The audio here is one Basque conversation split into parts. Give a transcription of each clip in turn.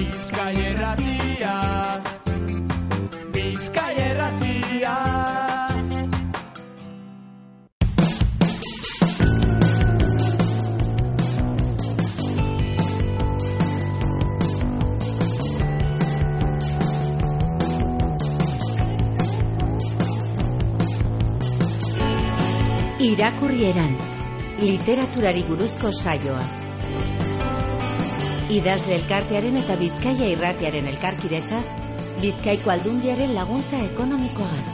Bizkaia Irratia, Bizkaia Irratia. Irakurrieran, literaturari buruzko saioa. Idazle elkartearen eta Bizkaia Irratiaren elkarkidetzaz, Bizkaiko Aldundiaren laguntza ekonomikoaz.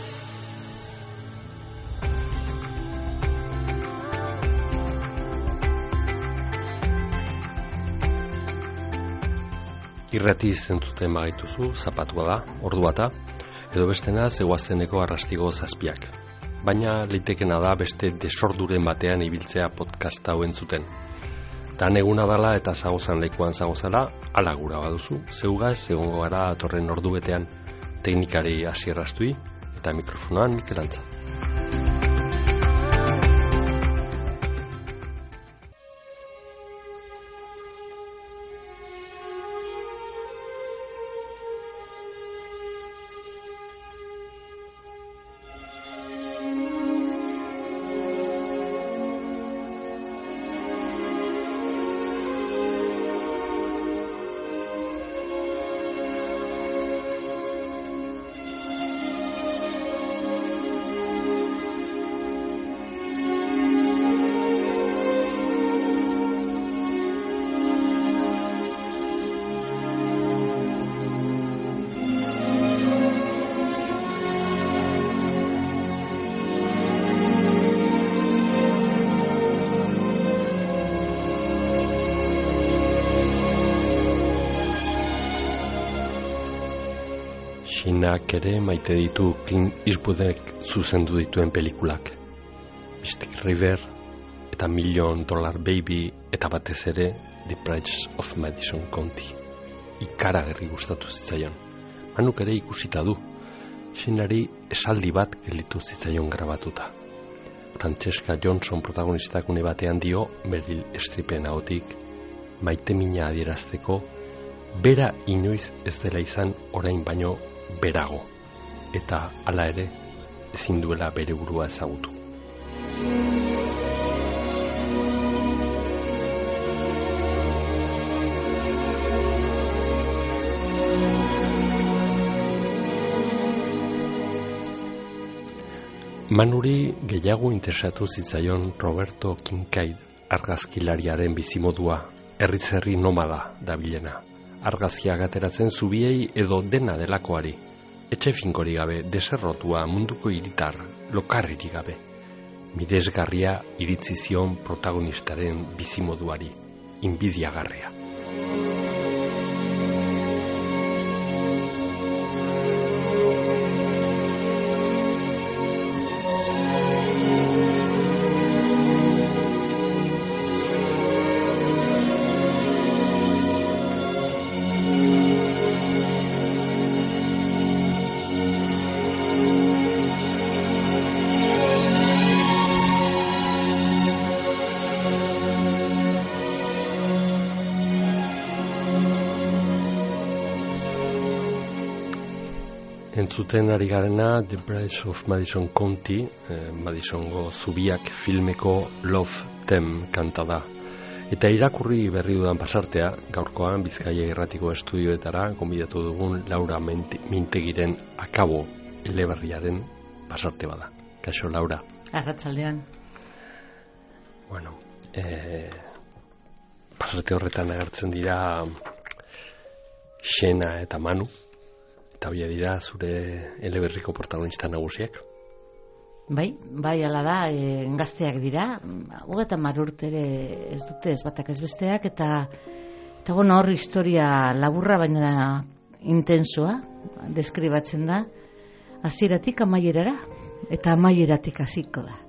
Irrati zentzuten bagaituzu, zapatua da, ordua da, edo bestena zegoazteneko arrastigo zazpiak. Baina litekena da beste desorduren batean ibiltzea podcast hau entzuten. Dan eguna dala eta zagozan lekuan zagozala, ala gura baduzu, zeugaz egongo gara atorren ordu betean, teknikari Asier Astui eta mikrofonoan Mikel Antza. Xinak ere maite ditu Clint Eastwoodek zuzendu dituen pelikulak. Mystic River eta $1 Million Baby eta batez ere The Price of Madison County. Ikaragarri gustatu zitzaion. Manuk ere ikusita du. Xinari esaldi bat gelditu zitzaion grabatuta. Francesca Johnson protagonistak une batean dio Meryl Streepen ahotik maite mina adierazteko bera inoiz ez dela izan orain baino berago, eta hala ere ezin duela bere burua ezagutu. Manuri gehiago interesatu zitzaion Roberto Kincaid argazkilariaren bizimodua, herriz-herri nomada dabilena. Argazkiak ateratzen zubiei edo dena delakoari. Etxe finkori gabe, deserrotua munduko hiritar, lokarririk gabe. Miresgarria iritzi zion protagonistaren bizimoduari, inbidiagarria. Entzuten ari garena The Price of Madison County, Madisongo zubiak filmeko Love Them kanta da. Eta irakurri berri dudan pasartea, gaurkoan Bizkaia Irratiko estudioetara gonbidatu dugun Laura Mintegiren Akabo eleberriaren pasarte bada. Kaixo, Laura. Arratsaldean. Bueno, pasarte horretan agertzen dira Xena eta Manu. Eta hoia dira zure eleberriko protagonista nagusiak? Bai ala da, gazteak dira, 30 urte ere ez dute ez batak ez besteak, eta bueno, hor historia laburra baina intensoa deskribatzen da, hasieratik amaierara, eta amaieratik hasiko da.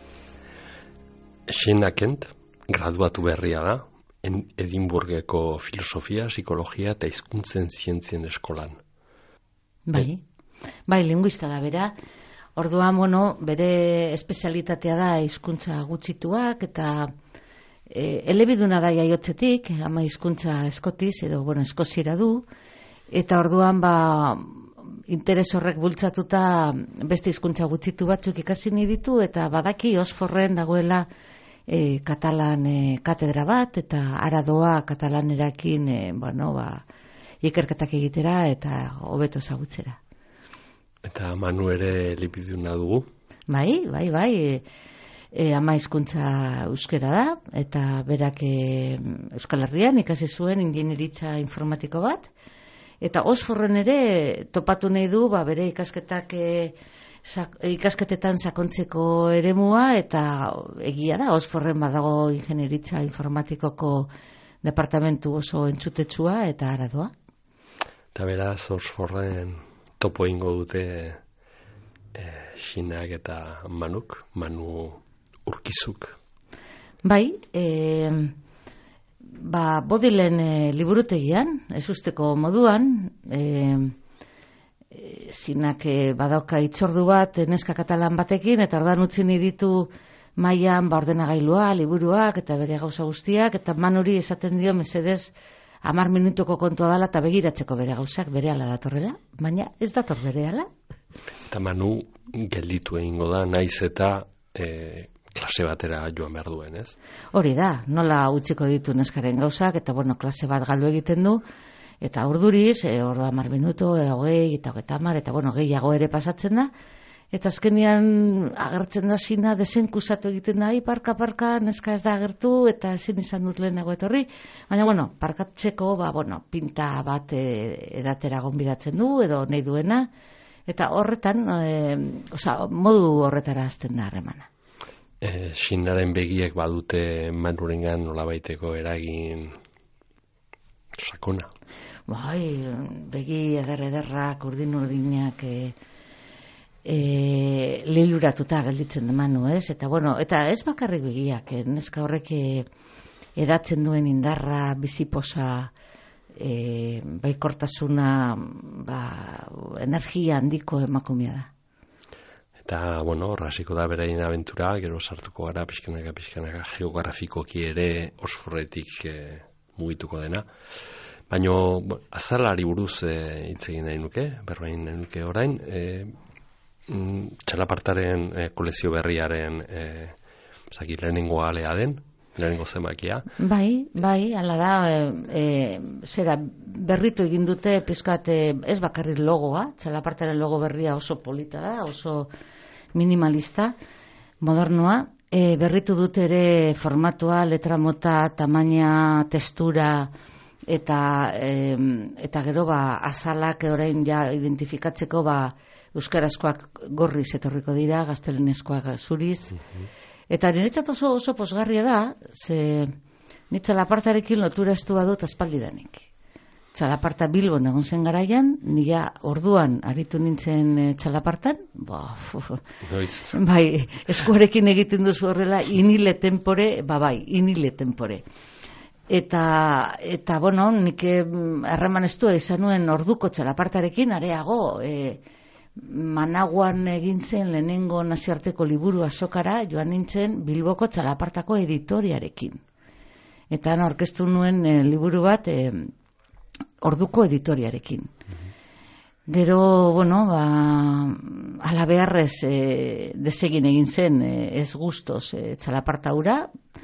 Xena Kent, graduatu berria da, Edinburgheko filosofia, psikologia eta hizkuntzen zientzien eskolan. Bai, linguista da bera. Orduan, bere espezialitatea da hizkuntza gutxituak eta elebiduna da jaiotzetik, ama hizkuntza eskotiz, edo, eskoziera du, eta orduan, interes horrek bultzatuta beste hizkuntza gutxitu batzuk ikasi nahi ditu, eta badaki Oxforden dagoela katalan katedra bat, eta ara doa katalanerakin, ikerketak egitera, eta hobeto ezagutzera. Eta Manu ere elebiduna dugu? Bai, ama hizkuntza euskera da, eta berak Euskal Herrian ikasi zuen ingeniaritza informatiko bat, eta Oxforden ere topatu nahi du bere ikasketetan sakontzeko eremua, eta egia da Oxforden badago ingeniaritza informatikoko departamentu oso entzutetsua eta ara doa. Eta beraz Oxforden topo ingo dute Xinak eta Manu Urkizuk. Bai, Bodilen liburutegian, ez usteko moduan, Zinak badauka itzordu bat neska katalan batekin, eta ordan utzi nahi ditu mailan ordenagailua, liburuak eta bere gauza guztiak, eta Manuri esaten dio mesedez 10 minutuko kontua dela eta begiratzeko bere gauzak berehala datorrela, baina ez dator berehala. Eta Manu gelditu egingo da, naiz eta klase batera joan behar duen, ez? Hori da, nola utziko ditu neskaren gauzak, eta klase bat galdu egiten du, eta urduriz, 10 minutu, 20, eta 30, eta gehiago ere pasatzen da, eta azkenean agertzen da Xina desenkusatu egiten da, parka, neska ez da agertu, eta ezin izan dut lehenago etorri, baina, parkatzeko, pinta bat edatera gonbidatzen du, edo nahi duena, eta horretan, modu horretara azten da harremana. Xinaren begiek badute Manurengan nolabaiteko eragin sakona. Bai, begi ederrak, urdin-urdinak lehuratuta gelditzen da Manu, ez? Eta ez bakarrik begiak, neska horrek edatzen duen indarra, biziposa, baikortasuna, energia handiko emakumea da. Eta, horrasiko da beraien abentura, gero sartuko gara pixkanaka geografikoki ere Oxfordetik mugituko dena. Baina, azalari buruz hitz egin nahi nuke, berbain nahi nuke orain, txalapartaren kolezio berriaren lehenengo alea den, lehenengo zemakia. Bai, ala da, zera berritu egin dute pizkat ez bakarrik logoa, txalapartaren logo berria oso polita da, oso minimalista, modernoa, berritu dute ere formatua, letra mota, tamaina, textura, eta gero azalak orain ja identifikatzeko euskarazkoak gorriz etorriko dira, gaztelenezkoak zuriz, eta niretzat oso posgarria da, ze txalapartarekin lotura estua dut aspaldidanik. Txalaparta Bilbon egon zen garaian, nila orduan aritu nintzen txalapartan, eskuarekin egiten duzu horrela, inile tempore, inile tempore. Eta nik harremanestua izan nuen orduko txalapartarekin, areago, Managuan egin zen lehenengo nazioarteko liburu azokara, joan nintzen Bilboko txalapartako editoriarekin. Eta aurkeztu nuen liburu bat orduko editoriarekin. Gero, ala beharrez desegin egin zen ez guztoz txalaparta hura,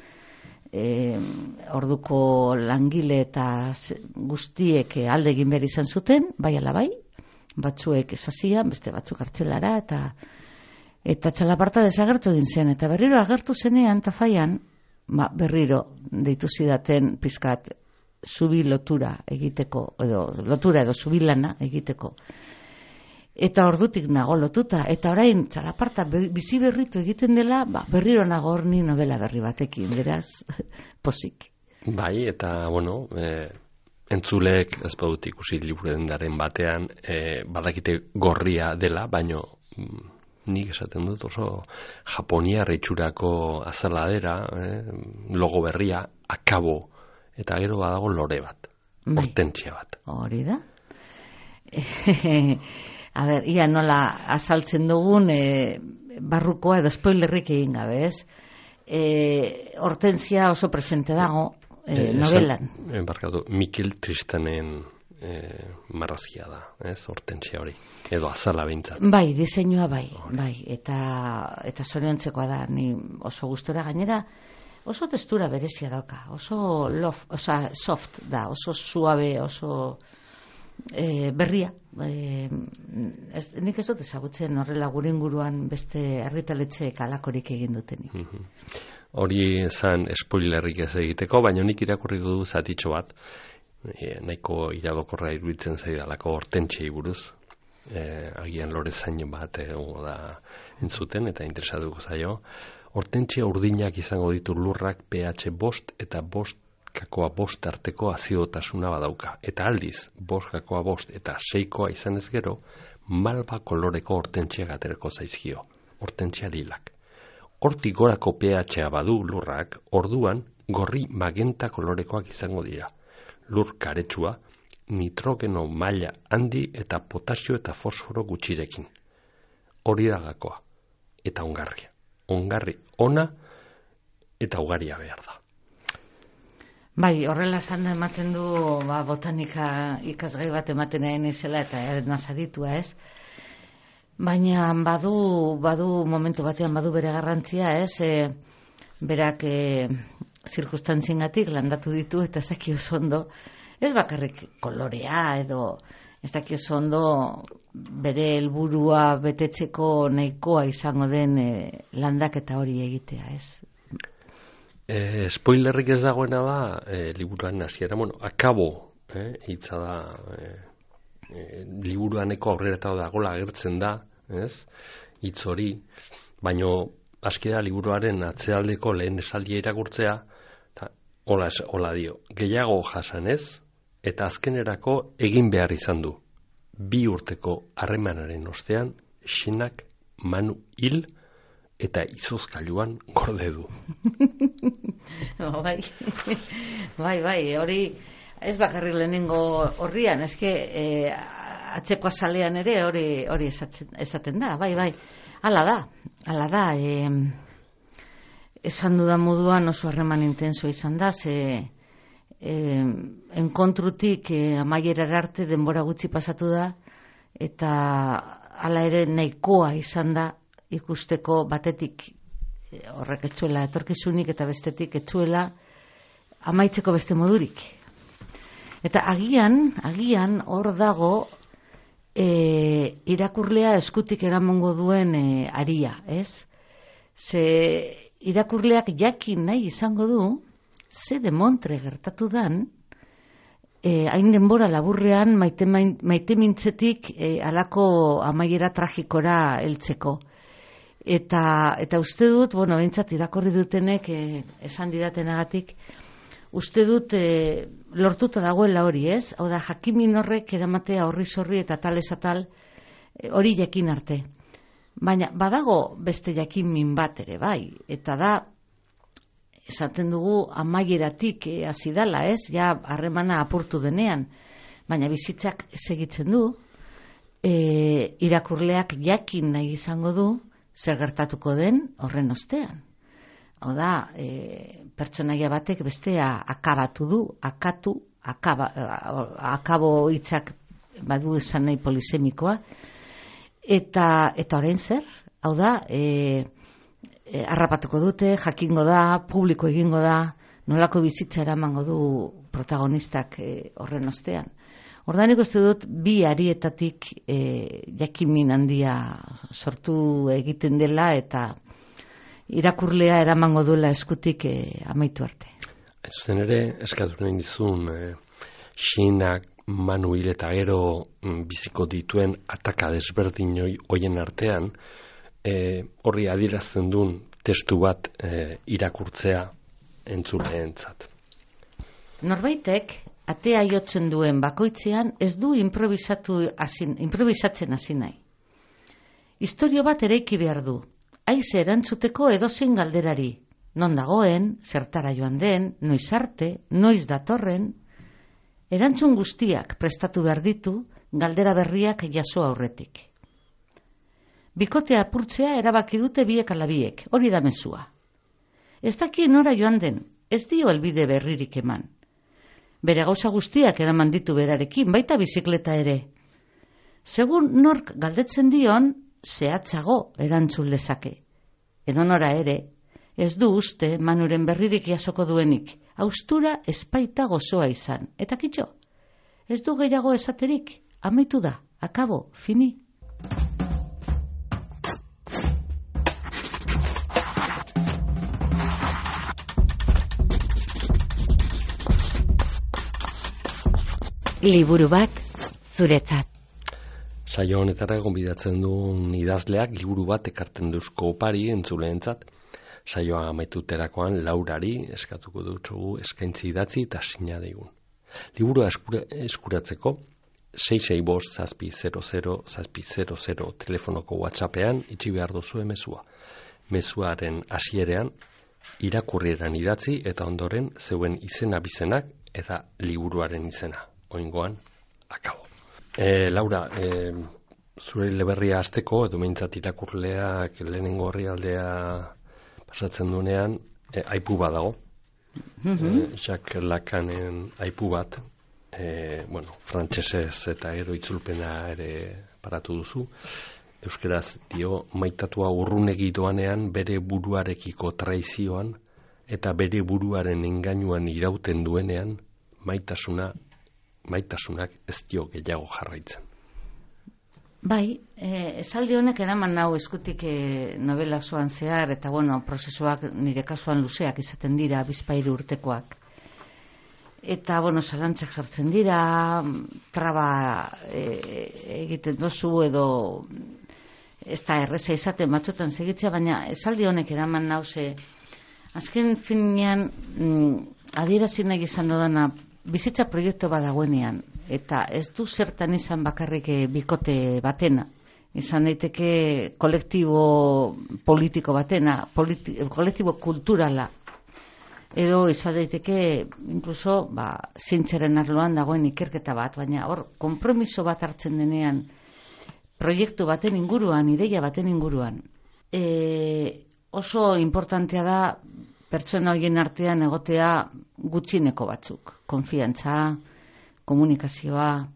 orduko langile eta guztiek alde egin behar izan zuten, bai ala bai, batzuek esazian, beste batzuk hartzelara, eta txalaparta desagertu egin zen, eta berriro agertu zenean, tafaian, berriro deitu zidaten pizkat zubi lotura egiteko, lotura edo zubi lana egiteko. Eta ordutik nago lotuta, eta orain txalaparta bizi berritu egiten dela, berriro nago horni novela berri batekin, beraz, posik. Bai, eta, entzulek ez badut ikusi liburendaren batean, badakite gorria dela, baino nik esaten dut oso japoniar itxurako azaladera, logo berria, akabo, eta gero badago lore bat, hortentzia bat. Hori da. A ber, ia nola azaltzen dugun barrukoa edo spoilerrik egin gabe, ez? Hortensia oso presente dago novelan. Barkatu, Mikel Tristanen marrazkia da, ez, Hortensia hori, edo azala behintzat. Bai, diseinua bai, eta zoriontzekoa da, ni oso gustora gainera, oso textura berezia dauka, oso soft da, oso suabe, oso berria. Nik ez dut ezagutzen horrela gure inguruan beste argitaletxeek alakorik egin dutenik. Hori zan spoilerrik ez egiteko, baina nik irakurriko du zatitxo bat, nahiko iradokorra iruditzen zaidalako Hortentsiei buruz, agian lorezain bat da entzuten eta interesatuko zaio. Hortentsia urdinak izango ditu lurrak pH 5 eta 5,5 arteko azidotasuna badauka. Eta aldiz, 5,5 eta 6 izanez gero, malba koloreko hortentsiak aterako zaizkio. Hortentsia lilak. Hortik gorako pH-a badu lurrak, orduan gorri magenta kolorekoak izango dira. Lur karetsua, nitrogeno maila handi eta potasio eta fosforo gutxirekin. Hori da gakoa. Eta ongarria. Ongarri ona eta ugaria behar da. Bai, horrela zan ematen du botanika ikasgai bat ematen nahi nizela eta nazaditua ez. Baina badu momentu batean badu bere garrantzia ez, berak zirkustantziengatik landatu ditu eta ez daki oso ondo, ez bakarrik kolorea edo ez daki oso ondo bere helburua betetzeko nahikoa izango den landaketa hori egitea, ez? Spoilerrik ez dagoena da, liburuan hasiera, akabo, hitza da, liburuaneko aurrera eta dagoela agertzen da, ez? Hitz hori, baino askera liburuaren atzealdeko lehen esaldia irakurtzea, hola dio, gehiago jasanez, eta azkenerako egin behar izan du. 2 urteko harremanaren ostean, Xinak Manu hil eta izozkailuan gorde du. Bai, hori ez bakarrik lehenengo horrian, eske atzeko azalean ere hori esaten da, bai, hala da, esan dudan moduan oso harreman intenso izan da, enkontrutik amaierara arte denbora gutxi pasatu da, eta hala ere nahikoa izan da ikusteko batetik horrek etzuela etorkizunik eta bestetik etzuela amaitzeko beste modurik. Eta agian hor dago irakurlea eskutik eramango duen aria, ez? Ze irakurleak jakin nahi izango du, ze demontre gertatu dan, hain denbora laburrean maite mintzetik alako amaiera tragikora heltzeko. Eta uste dut, behintzat irakorri dutenek esan didatenagatik, uste dut lortuta dagoela hori, ez? Hau da, jakimin horrek eramatea horri zorri eta talez atal hori jakin arte. Baina badago beste jakimin bat ere, bai, eta da, esaten dugu amaieratik hasi dala, ez? Ja harremana apurtu denean, baina bizitzak segitzen du, irakurleak jakin nahi izango du, zer gertatuko den horren ostean. Hau da, pertsonaia batek bestea akabatu du, akabo hitzak badu esan nahi polisemikoa, eta orain zer? Hau da, harrapatuko dute, jakingo da, publiko egingo da, nolako bizitza eramango du protagonistak horren ostean. Ordanik uste dut, 2 arietatik jakimin handia sortu egiten dela eta irakurlea eramango duela eskutik amaitu arte. Zuzen ere, eskatu nahi dizun, Xinak Manu hil eta gero biziko dituen ataka desberdin hoien artean, horri adierazten duen testu bat irakurtzea entzuleentzat. Norbaitek atea jotzen duen bakoitzean ez du improvisatzen hasi nahi. Istorio bat eraiki behar du, haize erantzuteko edozein galderari, non dagoen, zertara joan den, noiz arte, noiz datorren, erantzun guztiak prestatu behar ditu galdera berriak jaso aurretik. Bikotea apurtzea erabaki dute biek ala biek, hori da mezua. Ez dakien nora joan den, ez dio helbide berririk eman. Bere gauza guztiak eraman ditu berarekin, baita bizikleta ere. Segun nork galdetzen dion, zehatzago erantzun lezake. Edonora ere, ez du uste Manuren berririk jasoko duenik, haustura espaita gozoa izan. Eta kitxo, ez du gehiago esaterik, amaitu da, akabo, fini. Liburu bat zuretzat. Saio honetara gonbidatzen duen idazleak liburu bat ekartzen duzko opari entzuleentzat. Saioa amaituterakoan Laurari eskatuko dutzugu eskaintzi idatzi eta sina deigun. Liburua eskuratzeko 665-700-700 telefonoko WhatsAppean itxi behar duzu mezua. Mezuaren hasierean irakurrieran idatzi eta ondoren zeuen izena bizenak eta liburuaren izena. Oingoan, akabo. Laura, zure eleberria hasteko edo behintzat irakurleak lehenengo orrialdea pasatzen duenean, aipu bat dago. Jacques Lacanen aipu bat, frantsesez eta gero itzulpena ere paratu duzu. Euskeraz dio, maitatua urrunegi doanean bere buruarekiko traizioan eta bere buruaren engainuan irauten duenean maitasunak ez dio gehiago jarraitzen. Bai, esaldi honek eraman nau eskutik novela osoan zehar, eta prozesuak nire kasuan luzeak izaten dira, bizpahiru urtekoak. Eta, zalantzak sartzen dira, traba egiten dozu edo ez da erreza izaten batzutan segitzea, baina esaldi honek eraman nau ze azken finean adierazi nahi izan dodana bizitza proiektu bat dagoenean, eta ez du zertan izan bakarrik bikote batena. Izan daiteke kolektibo politiko batena, kolektibo kulturala, edo izan daiteke inkluso zientziaren arloan dagoen ikerketa bat, baina hor konpromiso bat hartzen denean proiektu baten inguruan, ideia baten inguruan. Oso importantea da pertsona horien artean egotea gutxineko batzuk. Konfiantza, komunikazioa,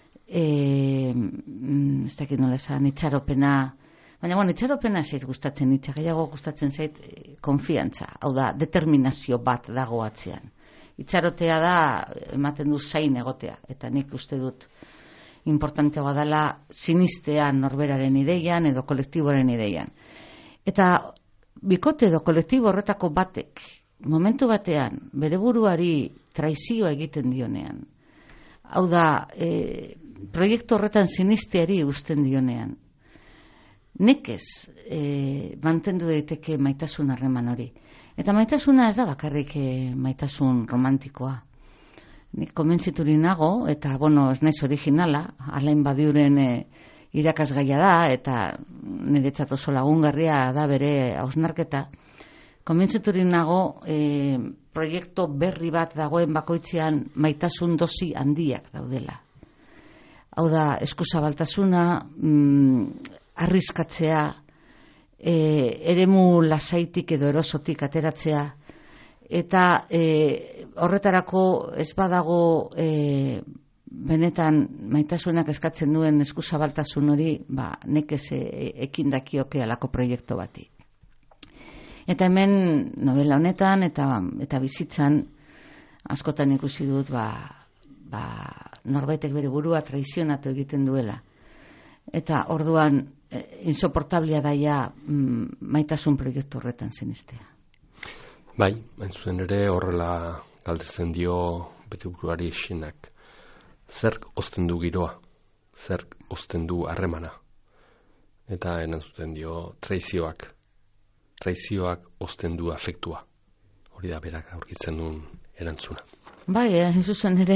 ez dakit nola esan, itxaropena. Baina, itxaropena ez zait gustatzen, gehiago gustatzen zait konfiantza. Hau da, determinazio bat dago atzean. Itxarotea da, ematen du zain egotea. Eta nik uste dut importantea badala sinistea norberaren ideian edo kolektiboaren ideian. Eta bikote edo kolektibo horretako batek, momentu batean, bere buruari traizioa egiten dionean. Hau da, proiektu horretan sinisteari uzten dionean. Nekez mantendu daiteke maitasun harreman hori. Eta maitasuna ez da bakarrik maitasun romantikoa. Nik konbentziturik nago, eta ez naiz originala, Alain Badiuren irakasgaia da, eta niretzat oso lagungarria da bere hausnarketa. Konbentziturik nago proiektu berri bat dagoen bakoitzean maitasun dosi handiak daudela. Hau da, eskuzabaltasuna, arriskatzea, eremu lasaitik edo erosotik ateratzea, eta horretarako ez badago benetan maitasunak eskatzen duen eskuzabaltasun hori, nekez ekin dakioke alako proiektu bati. Eta hemen novela honetan eta bizitzan askotan ikusi dut norbaitek bere burua traizionatu egiten duela. Eta orduan insoportablia daia maitasun proiektu horretan sinistea. Bai, entzuen ere horrela galdetzen dio bere buruari esinak. Zerk ozten du giroa, zerk ozten du harremana. Eta erantzuten dio traizioak ozten du afektua. Hori da berak aurkitzen duen erantzuna. Bai, zuzen ere,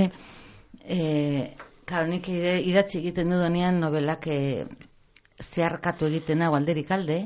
nik idatzi egiten dudanean nobelak zeharkatu egiten hau alderik alde,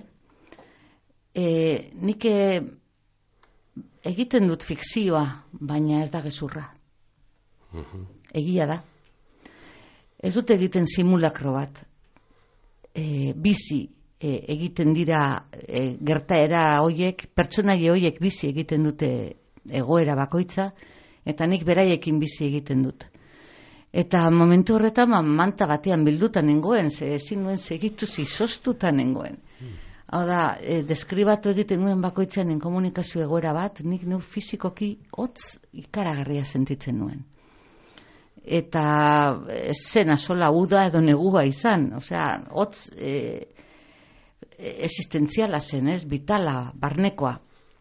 nik egiten dut fikzioa, baina ez da gezurra. Egia da. Ez dut egiten simulakro bat. Bizi egiten dira gertaera hoiek, pertsonaia hoiek bizi egiten dute egoera bakoitza, eta nik beraiekin bizi egiten dut. Eta momentu horretan manta batean bilduta nengoen, ezin nuen segitu zizoztuta nengoen. Hau da, deskribatu egiten nuen bakoitzean komunikazio egoera bat, nik neu fizikoki hotz ikaragarria sentitzen nuen. Eta zena sola uda edo negua izan, osea, hotz existentziala zen, vitala, barnekoa.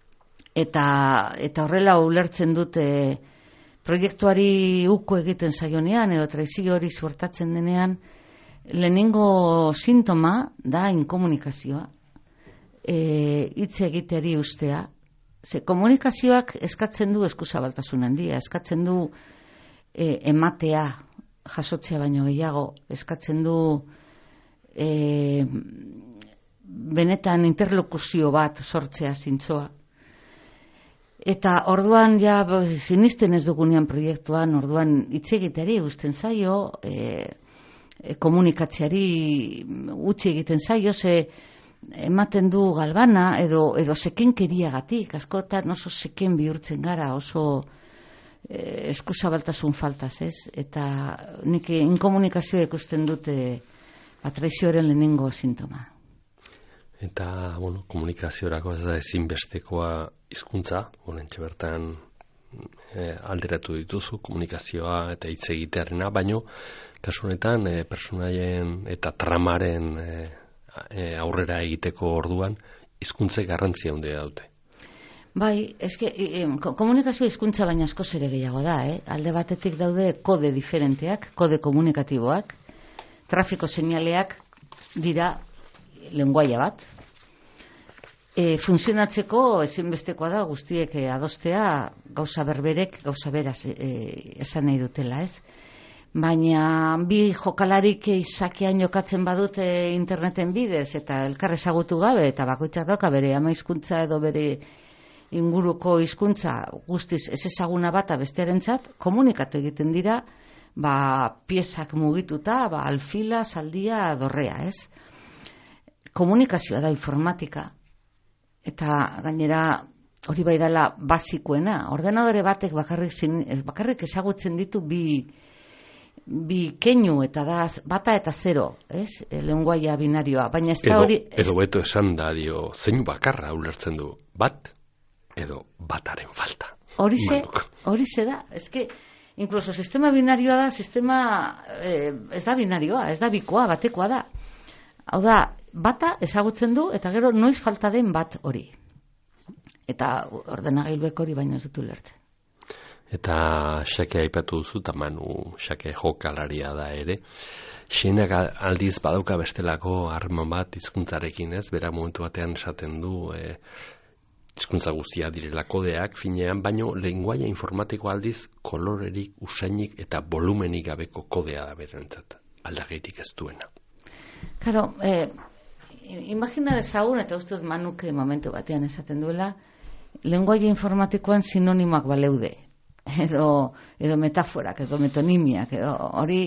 Eta horrela ulertzen dut proiektuari uko egiten zaionean edo traizio hori suertatzen denean, lehenengo sintoma da inkomunikazioa, hitz egiteari ustea. Ze komunikazioak eskatzen du eskuzabaltasun handia, eskatzen du ematea, jasotzea baino gehiago, eskatzen du benetan interlokuzio bat sortzea zintzoa. Eta orduan ja sinisten ez dugunean proiektuan, orduan hitz egiteari uzten zaio, komunikatzeari utzi egiten zaio, ze ematen du galbana edo sekenkeriagatik, askotan oso seken bihurtzen gara, oso eskuzabaltasun faltaz, ez? Eta nik inkomunikazioa ikusten dute traizioaren lehenengo sintoma. Eta, komunikaziorako ez da ezinbestekoa hizkuntza, horrentxe bertan alderatu dituzu, komunikazioa eta hitz egitearena, baino, kasu honetan, personaien eta tramaren aurrera egiteko orduan, hizkuntzek garrantzia handia dute. Bai, komunikazioa hizkuntza baina askoz ere gehiago da, alde batetik daude kode diferenteak, kode komunikatiboak, trafiko seinaleak dira lenguaia bat. Funtzionatzeko ezinbestekoa da guztiek adostea gauza berberek, gauza beraz esan nahi dutela, ez? Baina bi jokalarik izakean jokatzen badute interneten bidez eta elkar ezagutu gabe eta bakoitzak dauka bere ama hizkuntza edo bere inguruko hizkuntza guztiz ez ezaguna bata bestearentzat, komunikatu egiten dira piezak mugituta, alfila, zaldia, dorrea, ez? Komunikazioa da informatika. Eta gainera hori bai dela basikoena. Ordenadore batek bakarrik ezagutzen ditu bi keinu eta da bata eta zero, ez? Lenguaia binarioa, baina ez da hori... Edo beto esan da dio, zein bakarra ulertzen du, bat edo bataren falta. Horixe da, eske, inkluso sistema binarioa da, sistema ez da binarioa, ez da bikoa, batekoa da. Hau da, bata ezagutzen du eta gero noiz falta den bat hori. Eta ordenagailuek hori baino ez dut ulertzen. Eta Xake aipatu duzu, eta Manu Xake jokalaria da ere. Xenak aldiz badauka bestelako harreman bat hizkuntzarekin, ez? Bera momentu batean esaten du hizkuntza guztia direla kodeak finean, baino lenguaia informatiko aldiz kolorerik, usainik eta volumenik gabeko kodea da berentzat. Aldagirik ez duena. Claro, imagina dezagun, eta uste dut Manuk momentu batean esaten duela, lenguaia informatikoan sinonimoak baleude. Edo metaforak, edo metonimiak, edo hori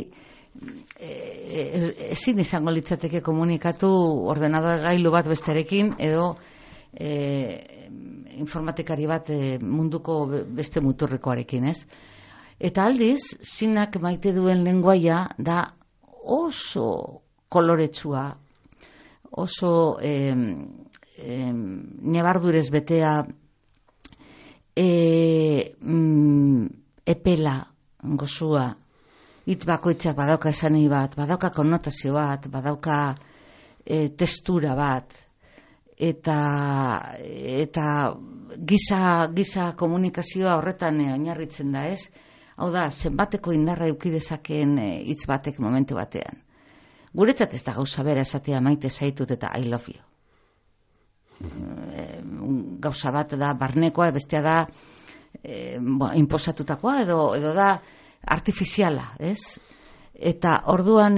ezin izango litzateke komunikatu ordenador gailu bat bestearekin, edo informatikari bat munduko beste muturrekoarekin, ez? Eta aldiz, zinak maite duen lenguaia da oso koloretsua, oso nebardurez betea, epela, gozua, hitz bakoitzak badauka esani bat, badauka konnotazio bat, badauka testura bat, eta giza komunikazioa horretan oinarritzen da, ez? Hau da, zenbateko indarra eduki dezakeen hitz batek momentu batean. Guretzat ez da gauza bera esatea maite zaitut eta I love you. Gauza bat da barnekoa, bestea da inposatutakoa edo da artifiziala, ez? Eta orduan,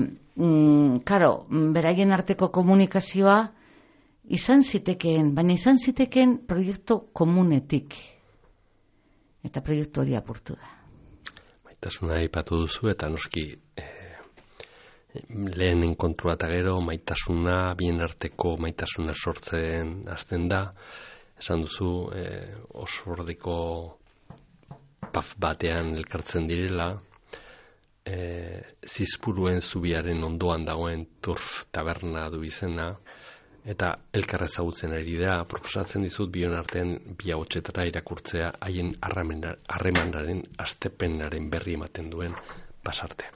beraien arteko komunikazioa izan zitekeen, baina izan zitekeen proiektu komunetik. Eta proiektu hori apurtu da. Maitasuna aipatu duzu eta noski lehen enkontrua eta gero maitasuna, bien arteko maitasuna sortzen hasten da. Esan duzu, Osordiko paf batean elkartzen direla, Zizpuruen zubiaren ondoan dagoen Turf taberna du izena, eta elkar ezagutzen ari da, proposatzen dizut bion artean bi ahotsetara irakurtzea haien harremanaren astepenaren berri ematen duen pasarte.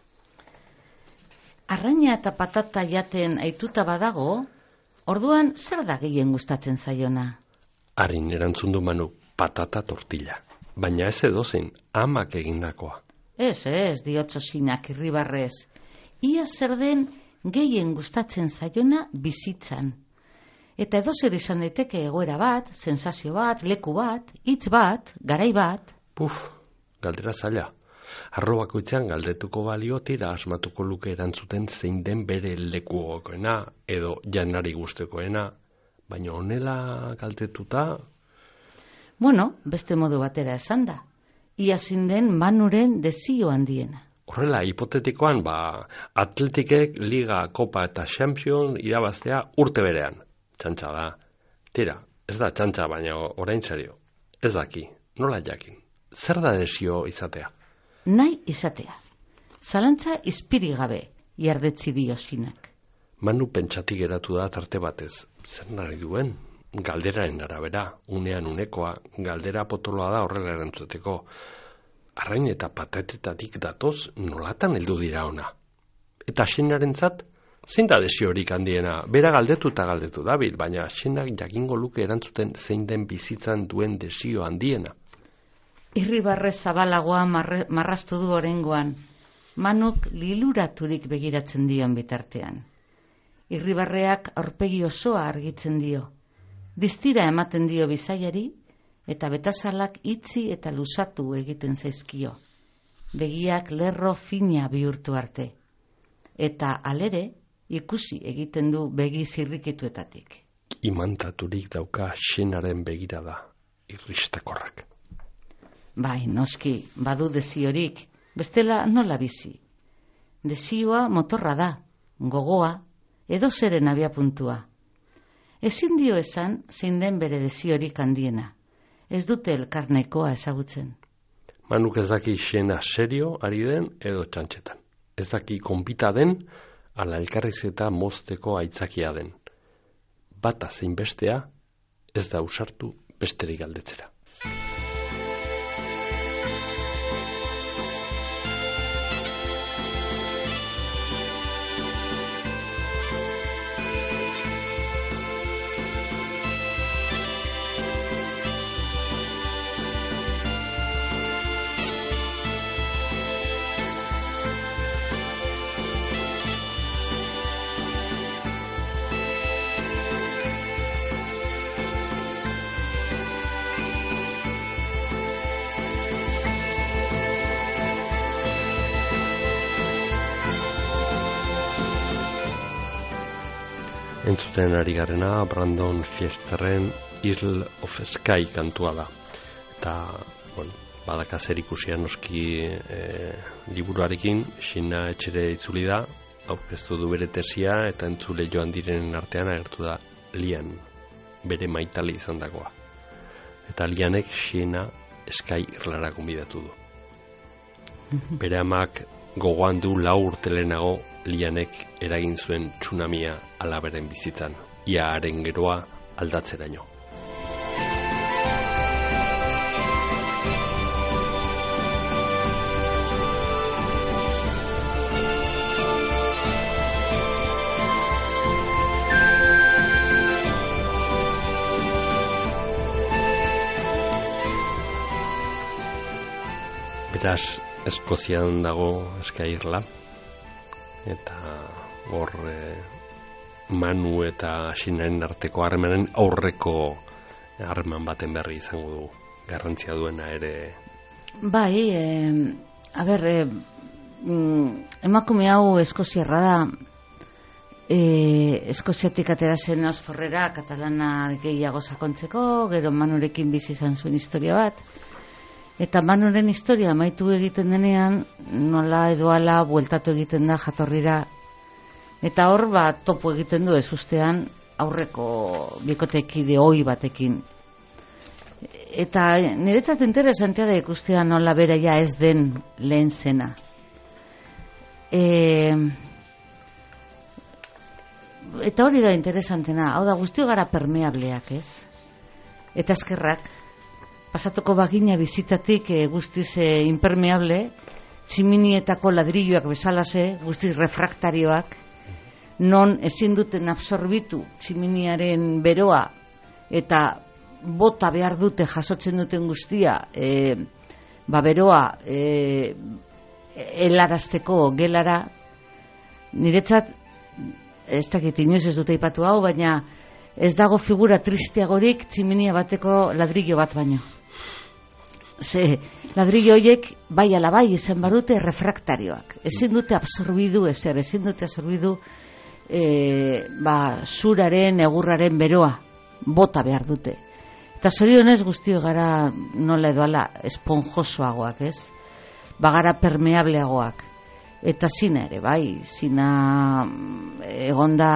Arraina eta patata jaten aituta badago, orduan zer da gehien gustatzen zaiona? Harin erantzun du Manu, patata tortilla. Baina ez edozein, amak egindakoa. Ez, diotxosinak Irribarrez. Ia zer den gehien gustatzen zaiona bizitzan. Eta edozer izan daiteke egoera bat, sensazio bat, leku bat, hitz bat, garai bat. Galdera zaila. Arro bakoitzean galdetuko balio tira asmatuko luke erantzuten zein den bere leku gokoena edo janari gustekoena, baina honela galdetuta... Bueno, beste modu batera esan da. Ia zinden Manuren desio handiena. Horrela, hipotetikoan, Atletikek Liga, Kopa eta Champion irabaztea urte berean. Txantxa da. Tira, ez da txantxa, baina orain serio. Ez daki, nola jakin. Zer da desio izatea? Nahi izatea. Zalantza izpiri gabe, jardetzi Diosinak. Manu pentsatik geratu da tarte batez. Zer nahi duen? Galderaren arabera, unean unekoa, galdera potoloa da horrela erantzuteko. Arrain eta patatetatik datoz nolatan heldu dira ona. Eta Xenarentzat, zein da desiorik handiena? Bera galdetu David, baina Xenak jakingo luke erantzuten zein den bizitzan duen desio handiena. Irribarre zabalagoa marraztu du orengoan, Manuk liluraturik begiratzen dion bitartean. Irribarreak aurpegi osoa argitzen dio. Distira ematen dio bizaiari, eta betazalak itzi eta lusatu egiten zaizkio. Begiak lerro fina bihurtu arte. Eta alere, ikusi egiten du begi zirrikituetatik. Imantaturik dauka Xenaren begirada, irristakorrak. Bai, noski, badu desiorik, bestela nola bizi. Desioa motorra da, gogoa, edo zeren abiapuntua. Ezin dio esan zein den bere desiorik handiena. Ez dute elkarnekoa ezagutzen. Manuk ez daki Xena serio ari den edo txantxetan. Ez daki konpita den, ala elkarrizketa mozteko aitzakia den. Bata zein bestea, ez da usartu besterik galdetzera. Entzuten ari garena Brandon Fiesterren Isle of Sky kantua da. Eta, badaka zer ikusia noski liburuarekin, Xina etxere itzuli da, aurkeztu du bere tesia eta entzule joan direnen artean agertu da Lian, bere maitale izan dagoa. Eta Lianek Xina Sky irlara gonbidatu du. Bere amak gogoan du 4 urte lehenago Lianek eragin zuen tsunamia alaberen bizitzan, ia haren geroa aldatzeraino. Beraz, Eskozian dago Sky Irla, eta hor Manu eta Xinaren arteko harremanen aurreko harreman baten berri izango du, garrantzia duena ere. Bai, emakume hau eskoziarra da, Eskoziatik atera zen Osforrera, katalana gehiago sakontzeko, gero Manurekin bizi izan zuen historia bat, eta Manuren historia amaitu egiten denean, nola edo ala bueltatu egiten da jatorrira, Eta hor, topo egiten du ezustean aurreko bikotekide ohi batekin. Eta niretzat interesantea da ikustea nola bera ja ez den lehen zena. Eta hori da interesantena, hau da guztio gara permeableak, ez? Eta eskerrak, pasatuko bagina bizitatik guztiz impermeable, tximinietako ladrilloak bezalase, guztiz refraktarioak, non ezin duten absorbitu tximiniaren beroa eta bota behar dute jasotzen duten guztia beroa helarazteko gelara. Niretzat ez dakit inoiz ez dute aipatu hau, baina ez dago figura tristeagorik tximinia bateko ladrillo bat baino. Ze ladrillo horiek bai ala bai izan badute refraktarioak. Ezin dute absorbidu ezin dute absorbidu zuraren, egurraren beroa bota behar dute. Eta zorionez guztio gara nola edo ala esponjosoagoak, ez? Bagara permeableagoak. Eta zina ere, bai, zina egonda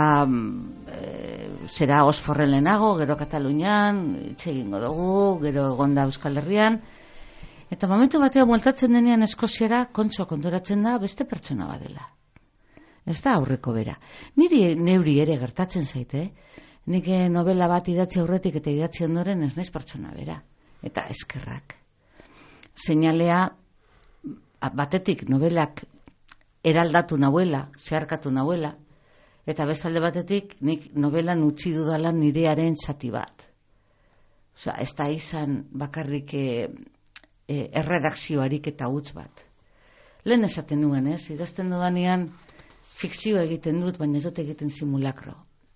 zera Osforren lehenago, gero Katalunian, itxegingo dugu, gero egonda Euskal Herrian. Eta momentu batean bueltatzen denean Eskoziara kontoratzen da beste pertsona badela. Ez da aurreko bera. Neuri ere gertatzen zaite, nik novela bat idatzi aurretik eta idatzi ondoren ez naiz pertsona bera. Eta eskerrak. Seinalea, batetik novelak eraldatu nahuela, zeharkatu nahuela, eta bestalde batetik nik novelan utzi dudala nirearen zati bat. Osea, ez da izan bakarrik erredakzioarik eta huts bat. Lehen esaten nuen, ez? Idazten dudanean fikzioa egiten dut, baina ez dut egiten simulakro.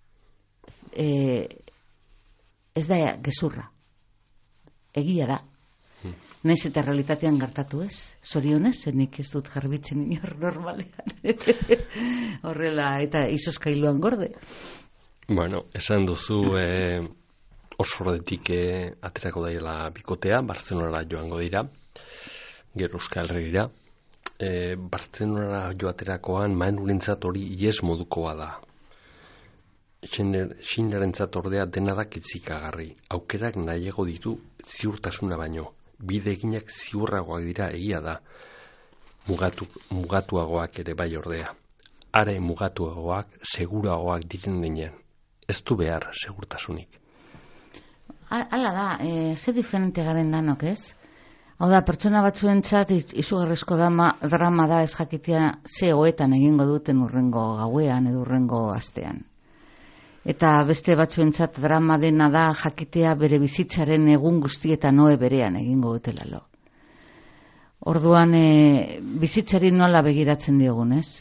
Ez da gezurra. Egia da. Naiz eta realitatean gertatu, ez? Zorionez, nik ez dut garbitzen inor normalean. Horrela, eta izozkailuan gorde. Bueno, esan duzu Osordetik aterako daila bikotea, Bartzelonara joango dira, gero Euskal Herrira. Bartzelonara joaterakoan maenurentzat hori ies modukoa da. Schindlerentzat ordea dena da kitzikagarri. Aukerak nahiago ditu ziurtasuna baino. Bide eginak ziurragoak dira, egia da. Mugatuagoak ere bai ordea. Are mugatuagoak, seguragoak diren denean. Ez du behar segurtasunik. Hala da, ze diferente garen danok, ez? Hau da, pertsona batzuentzat izugarrizko drama da ez jakitea ze hoetan egingo duten urrengo gauean edo urrengo astean. Eta beste batzuentzat drama dena da jakitea bere bizitzaren egun guztietan noe berean egingo dutela lo. Orduan, bizitzari nola begiratzen diogun, ez?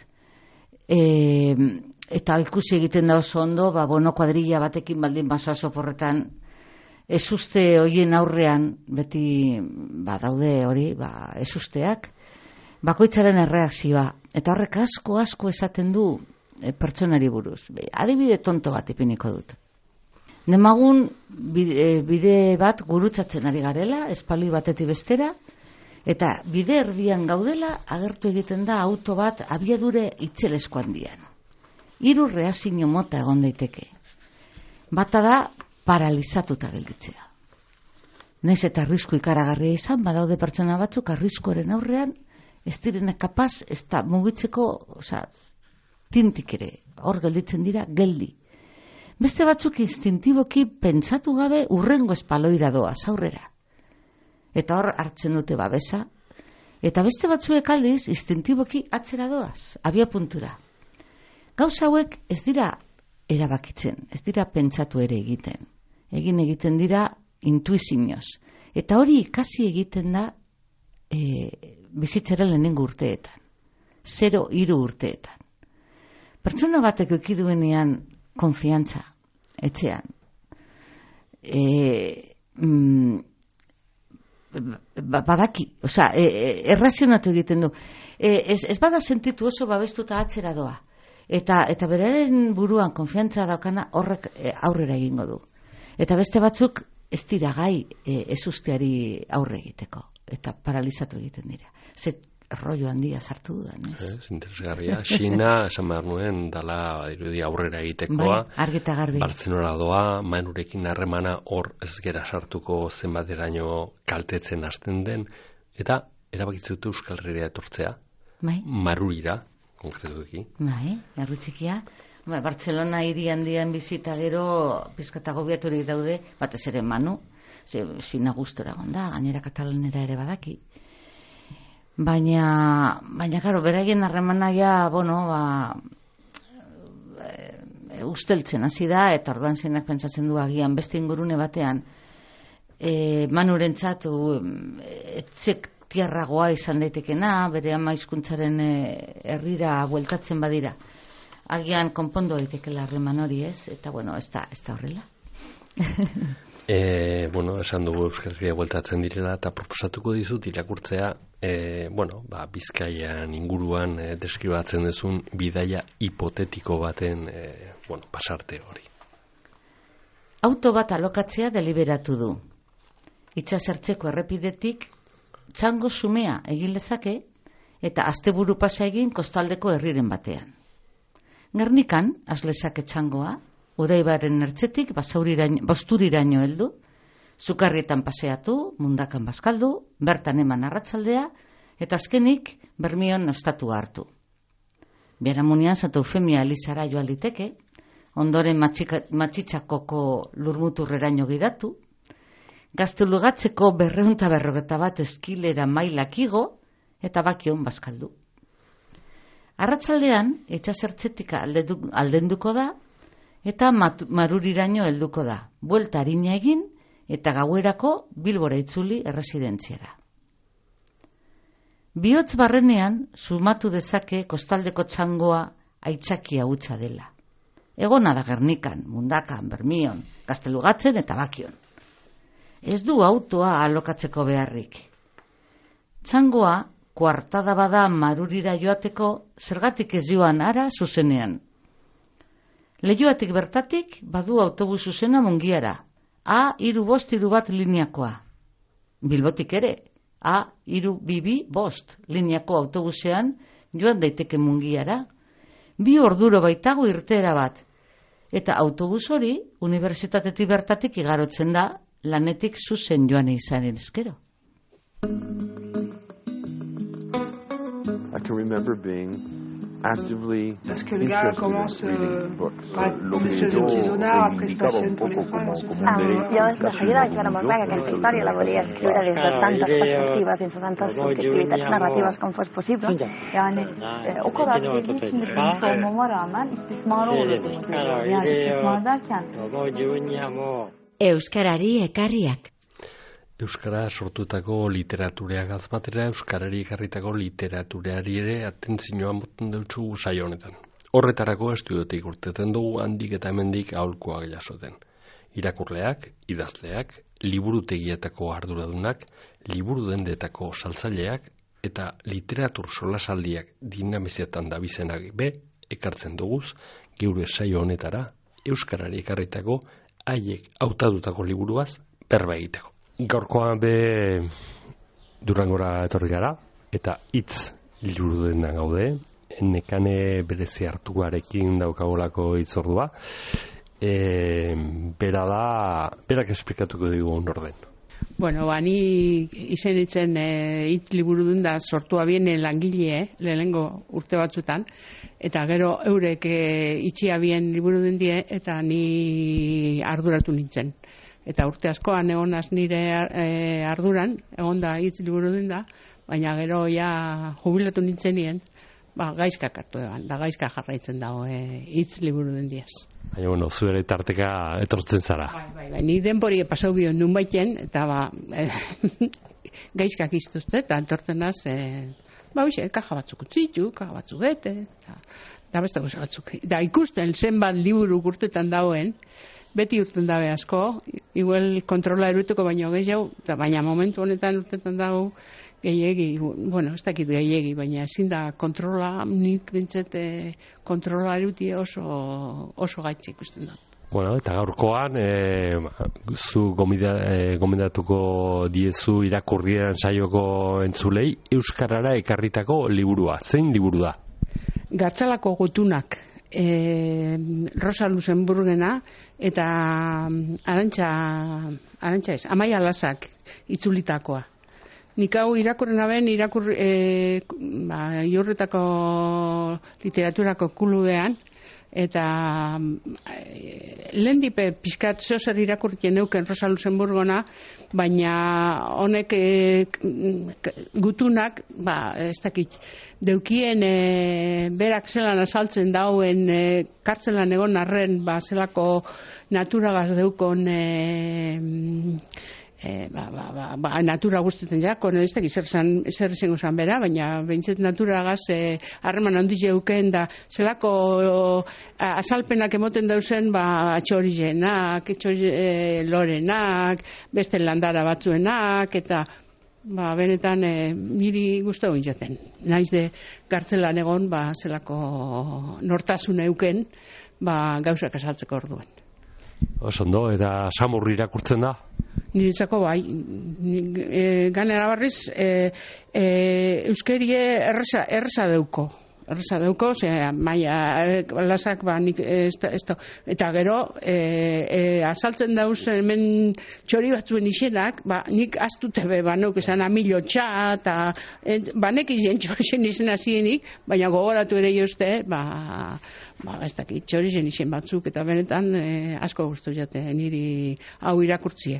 Eta ikusi egiten da oso ondo, bono kuadrilla batekin baldin basoa soporretan, ez uste horien aurrean, beti daude hori, ez usteak, bakoitzaren erreakzioa. Eta horrek asko esaten du pertsonari buruz. Adibide tonto bat ipiniko dut. Demagun bide bat gurutzatzen ari garela, espaloi batetik bestera, eta bide erdian gaudela agertu egiten da auto bat abiadure itzelesko handian. 3 reazio mota egon daiteke. Bata da paralizatuta gelditzea. Naiz eta arrisku ikaragarria izan, badaude pertsona batzuk arriskuaren aurrean ez direnak kapaz, ez da mugitzeko, tintik ere, hor gelditzen dira, geldi. Beste batzuk instintiboki pentsatu gabe urrengo espaloira doaz, aurrera. Eta hor hartzen dute babesa. Eta beste batzuek aldiz, instintiboki atzera doaz, abia puntura. Gauza hauek ez dira erabakitzen, ez dira pentsatu ere egiten. Egiten dira intuizioz. Eta hori ikasi egiten da bizitzaren lehenengo urteetan. 0-3 urteetan. Pertsona batek eduki duenean konfiantza, etxean. Badaki, errazionatu egiten du. Ez bada sentitu oso babestuta atzera doa. Eta beraren buruan konfiantza daukana horrek aurrera egingo du. Eta beste batzuk ez dira gai ez usteari aurre egiteko. Eta paralizatu egiten dira. rollo handia sartu dudan, ez? Interesgarria. Xina, esan behar nuen, dala irudi aurrera egitekoa. Argi eta garbi. Bartzenora doa, Manurekin harremana hor ez gera sartuko zenbateraino kaltetzen hasten den, eta erabakitzen dute Euskal Herria etortzea. Marurira, konkretuki. Garrutxikia. Bartzelona hiri handian bizita gero pizkata gobiaturik daude, batez ere Manu, Xina gustora gonda, gainera katalanera ere badaki. Baina, karo, beraien harremana usteltzen hasi da, eta orduan zeinak pentsatzen du agian beste ingurune batean, Manurentzat etzektiarragoa izan daitekena, bere ama hizkuntzaren herrira bueltatzen badira. Agian konpondo daitekela harreman hori, ez? Eta, ez da horrela. Esan dugu Euskal Herria bueltatzen direla, eta proposatuko dizut irakurtzea, Bizkaian inguruan deskribatzen duzun bidaia hipotetiko baten pasarte hori. Auto bat alokatzea deliberatu du. Itsasertzeko errepidetik txango xumea egin lezake eta asteburu pasa egin kostaldeko herriren batean. Gernikan, has lezake txangoa, Udaibaren ertzetik bosturiraino heldu, sukarrietan paseatu, mundakan bazkaldu, bertan eman arratsaldea, eta azkenik Bermion ostatua hartu. Biharamunean Santa Eufemia Elizara joan liteke, ondoren Matxitsakoko lurmuturreraino gidatu, Gaztelugatzeko 251 eskilera mailak igo, eta Bakion bazkaldu. Arratsaldean, itsasertzetik aldenduko da, eta Maruriraino helduko da, buelta arina egin, eta gauerako Bilbora itzuli erresidentziara. Bihotz barrenean, sumatu dezake kostaldeko txangoa aitzakia hutsa dela. Egona da Gernikan, Mundakan, Bermion, Gaztelugatzen eta Bakion. Ez du autoa alokatzeko beharrik. Txangoa, kuartada bada Marurira joateko, zergatik ez joan ara zuzenean. Leioatik bertatik badu autobus zuzena Mungiara, A351 lineakoa. Bilbotik ere, A322 lineako autobusean joan daiteke Mungiara. 2 orduro baitago irteera bat. Eta autobus hori unibertsitatetik bertatik igarotzen da lanetik zuzen joan izan ezkero. I can remember being actively parce que le gars commence par être artisanal, après se passionne pour les femmes. Yo de seguida vaig veure molt clar que aquesta història la volia escriure des de tantes perspectives, dins de tantes subjectivitats narratives com fos possible. Yani o kadar sevdiği için de bilmiş olmama rağmen istismara uğradığını görüyorum. Yani istismar derken Euskarari ekarriak. Euskara sortutako literatureagaz batera, Euskarari ekarritako literaturari ere atentzioa moten dutxu saio honetan. Horretarako estudiotik urteten dugu handik eta hemendik aholkoak jasoten. Irakurleak, idazleak, liburutegietako arduradunak, liburu dendetako saltzaileak eta literatur solasaldiak dinamizietan dabizenak ekartzen duguz, geure saio honetara, Euskarari ekarritako haiek hautatutako liburuaz berba egiteko. Gaurkoan Durangora etorri gara, eta hitz liburu dena gaude, Nekane berezi hartuarekin daukagolako hitzordua. Berak esplikatuko digu norden. Bueno, ni izen ditzen hitz liburu dunda sortua biene langile, lehenengo urte batzutan, eta gero eurek itxia bien liburu dendie, eta ni arduratu nintzen. Eta urte askoan egonaz nire arduran, egon da hitz liburu denda, baina gero ja jubilatu nintzenien, gaizkak hartu egan, da gaizka jarraitzen dago hitz liburu dendiaz. Baina, zuere tarteka etortzen zara. Bai, ni denbori pasau bion nun baiten, eta gaizkak iztuzte, eta entortenaz, kaja batzuk utzitu, kaja batzuk bete, eta beste goza batzuk. Da ikusten zenbat liburu urtetan dauen, beti urten dabe asko, igual kontrola eruteko baino gehiago, baina momentu honetan urtetan dago gehiegi, ez dakit gehiegi, baina ezin da kontrola, nik bintzete kontrola eruti oso gaitxe ikusten da. Bueno, eta gaurkoan, zu gomendatuko diezu irakurrien saioko entzulei euskarara ekarritako liburua. Zein liburu da? Gartzalako gutunak, Rosa Luxemburgena eta Arantxa ez, Amaia Lasak itzulitakoa. Nik hau irakurren aben, Iurretako literaturako klubean, eta lehendipe pizkat zozer irakurrien neuken Rosa Luxemburgona, baina honek gutunak, ez dakit, deukien berak zelan asaltzen dauen kartzelan egon arren, zelako naturagaz deukon natura guztetan jako, ez dakit zer izango zan bera, baina behintzet naturagaz harreman handiz euken da zelako asalpenak emoten dauzen txorizenak, lorenak, beste landara batzuenak, eta benetan niri guztu egin jaten. Naiz de gartzelan egon zelako nortasun euken gauzak asaltzeko orduan. Osondo, eta Samur irakurtzen da? Niretzako bai, ganera barriz, euskerie erresa deuko. Erresa deuko, Maia Lasak, eta gero, asaltzen dauz hemen txori batzuen izenak, nik aztute neuk esan Amilio Txa, eta nek izen txorixen izena zienik, baina gogoratu ere jozte, ez dakit, txorixen izen batzuk, eta benetan asko guztu jate, niri hau irakurtzie.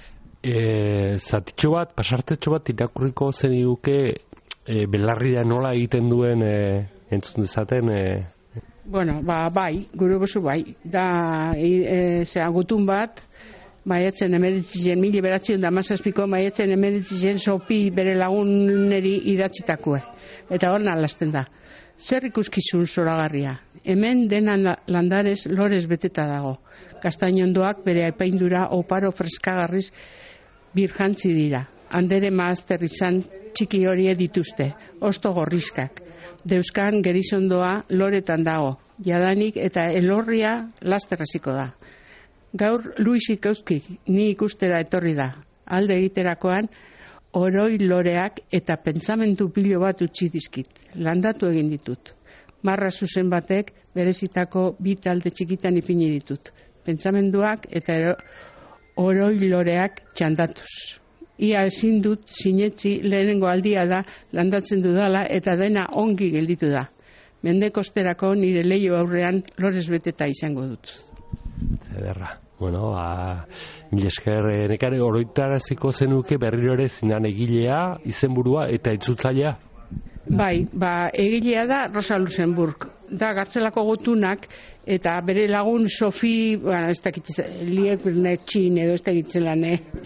Zatitxo bat, pasartetxo bat irakurriko zen duke belarria nola egiten duen entzun dezaten? Bueno, bai, gure bozu bai. Da, gutun bat, maiatzen emeritzen, 1917ko maiatzen emeritzen sopi bere laguneri idatzitakoe. Eta hor nalazten da. Zer ikuskizun zoragarria? Hemen denan landarez lorez beteta dago. Kastainondoak bere apaindura oparo freskagarriz birjantzi dira. Andere maazter izan txiki horie dituzte, osto gorrizkak. Deuskan gerizondoa loretan dago, jadanik eta elorria lasterraziko da. Gaur Luis Ikauzki ni ikustera etorri da. Alde egiterakoan oroi loreak eta pentsamentu pilo bat utzi dizkit. Landatu egin ditut. Marra zuzen batek berezitako bi talde txikitan ipini ditut. Pentsamenduak eta oroi loreak txandatuz. Ia ezin dut sinetzi lehenengo aldia da landatzen dudala eta dena ongi gelditu da. Mendekosterako nire leio aurrean lorez beteta izango dut. Zederra. Bueno, mil esker nekare oroitaraziko zenuke berriro ere zinan egilea, izenburua eta itzultzailea? Bai, egilea da Rosa Luxemburg. Da gartzelako gutunak eta bere lagun Sofi, ez dakit Liebnetxin edo ez dakit zelan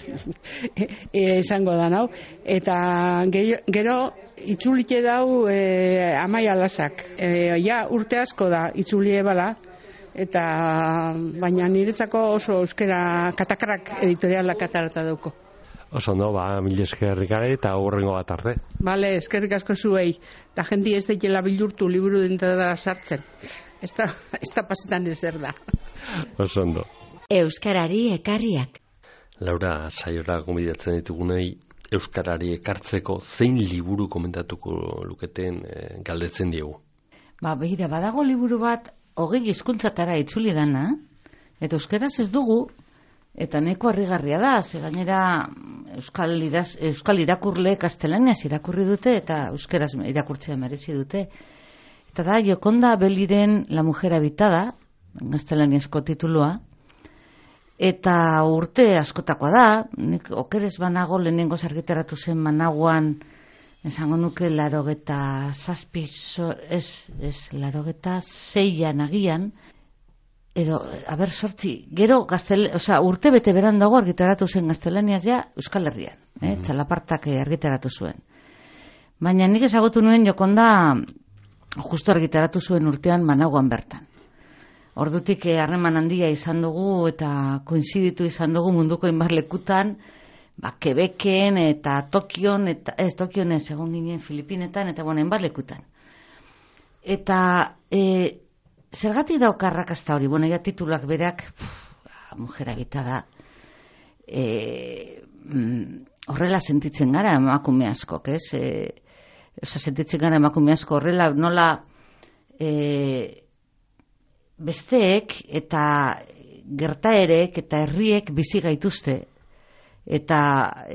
esango da nau. Eta gero itzulite dau Amaia Lasak. Ja urte asko da itzulie bala. Eta baina niretzako oso euskera katakrak editorialak atarata dauko. Oso ondo, mil eskerrikare eta horrengo bat arte. Bale, eskerrik asko zuei. Ta jendi ez daitela bilurtu liburu dentadara sartzen. Ez da pasetan ezer da. Oso ondo. Euskarari ekarriak. Laura, saiora gomidatzen ditugunei euskarari ekartzeko zein liburu komentatuko luketen galdetzen diegu. Begira, badago liburu bat 20 hizkuntzatara itzuli dana, eta euskaraz ez dugu, eta neko harrigarria da, ze gainera euskal irakurle gaztelaniaz irakurri dute, eta euskaraz irakurtzea merezi dute. Eta da, Jokonda Beliren La Mujer Habitada, gaztelaniazko titulua, eta urte askotakoa da, nik okerez banago lehenengo argitaratu zen Managuan, esango nuke 87, ez 86an agian, edo, sortzi, gero urte bete berandago argitaratu zen gaztelaniaz ja Euskal Herrian, txalapartak argitaratu zuen. Baina nik ezagutu nuen Jokonda justu argitaratu zuen urtean Managuan bertan. Ordutik harreman handia izan dugu eta koinziditu izan dugu munduko hainbat lekutan, Quebecen eta Tokion, Tokion egon ginen Filipinetan, eta hainbat lekutan. Eta zergatik dauka arrakasta hori? Bueno, ja titulak berak, mujer habitada, horrela sentitzen gara emakume askok, ez? Sentitzen gara emakume asko horrela, nola besteek eta gertaerek eta herriek bizi gaituzte. Eta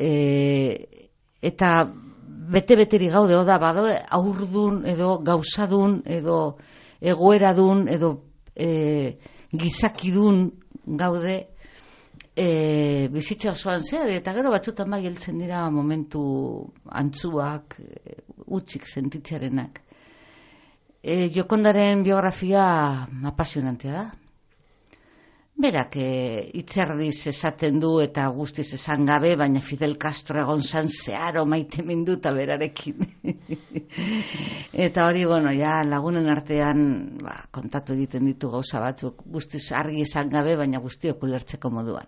bete-beteri gaude, oda, bado, aurdun, edo gauzadun, edo egoeradun, edo gizakidun gaude, bizitza osoan zer, eta gero batzutan bai heltzen dira momentu antzuak, utzik sentitzearenak. Jokondaren biografia apasionantea da. Berak itzerdiz esaten du eta guztiz esan gabe, baina Fidel Castro egon zan zeharo maite minduta berarekin. Eta hori, bueno, ja lagunen artean kontatu egiten ditu gauza batzuk, guztiz argi esan gabe, baina guztiok ulertzeko moduan.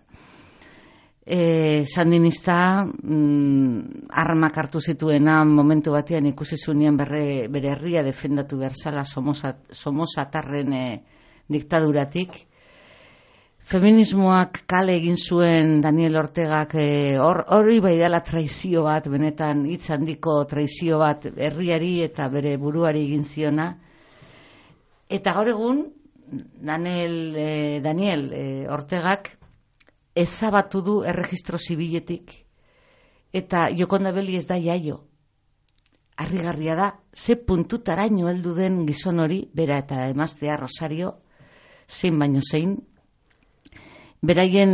Sandinista armak hartu zituena momentu batean ikusi zunean bere herria defendatu behar zala Somozatarren diktaduratik. Feminismoak kale egin zuen Daniel Ortegak hori bai dela traizio bat, benetan hitz handiko traizio bat herriari eta bere buruari egin ziona. Eta gaur egun Daniel Ortegak ezabatu du erregistro zibiletik eta Jokonda Belli ez da jaio. Harrigarria da, ze puntutaraino heldu den gizon hori, bera eta emaztea Rosario, zein baino zein, beraien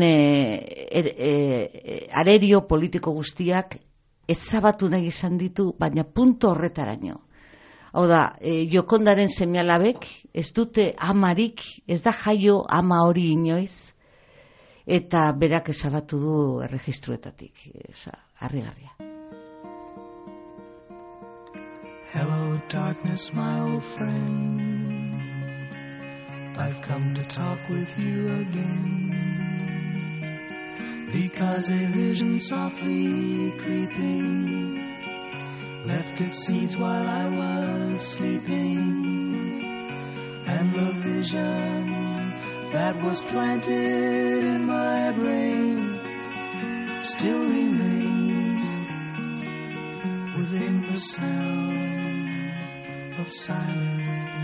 arerio politiko guztiak ezabatu nahi izan ditu, baina punto horretaraino. Hau da, Jokondaren seme-alabek ez dute amarik, ez da jaio ama hori inoiz, eta berak ezabatu du erregistruetatik. Harrigarria. Hello darkness, my old friend, I've come to talk with you again, because a vision softly creeping left its seeds while I was sleeping, and the vision that was planted in my brain still remains within the sound of silence.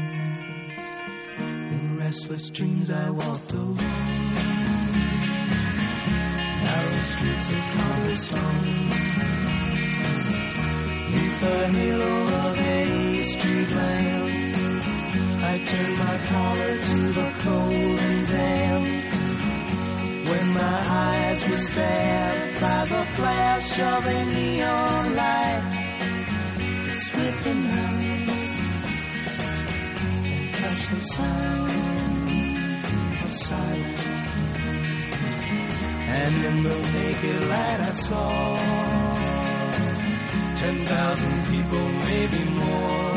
In restless dreams I walked alone, narrow streets of cobblestone, neath the halo of a street lamp, I turned my collar to the cold and damp. When my eyes were stabbed by the flash of a neon light, it split the night and touched the sound of silence. And in the naked light I saw 10,000 people, maybe more,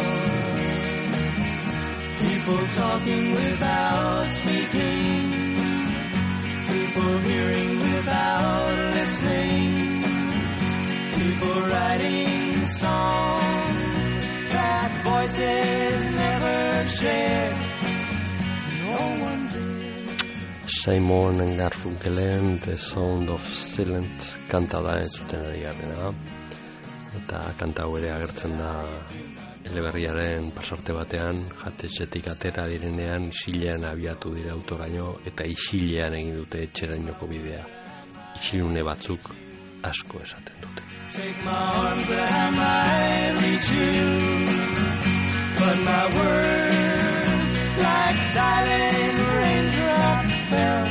people talking without speaking, people hearing without listening, people writing songs that voices never shared. No one did. Simon and Garfunkelen, The Sound of Silence, kanta da entzuten ari garena. Eta kanta hau ere agertzen da eleberriaren pasarte batean, jatetxetik atera direnean, isilean abiatu dira autoraino, eta isilean egin dute etxerainoko bidea. Isilune batzuk asko esaten dute. Take my arms that I might reach you, but my words like silent raindrops fell.